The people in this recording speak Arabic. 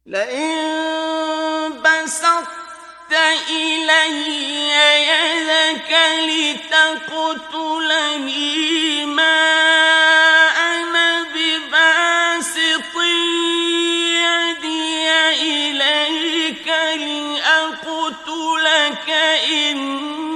لئن بسطت إلي يدك لتقتلني ما أنا بباسط يدي إليك لأقتلك إني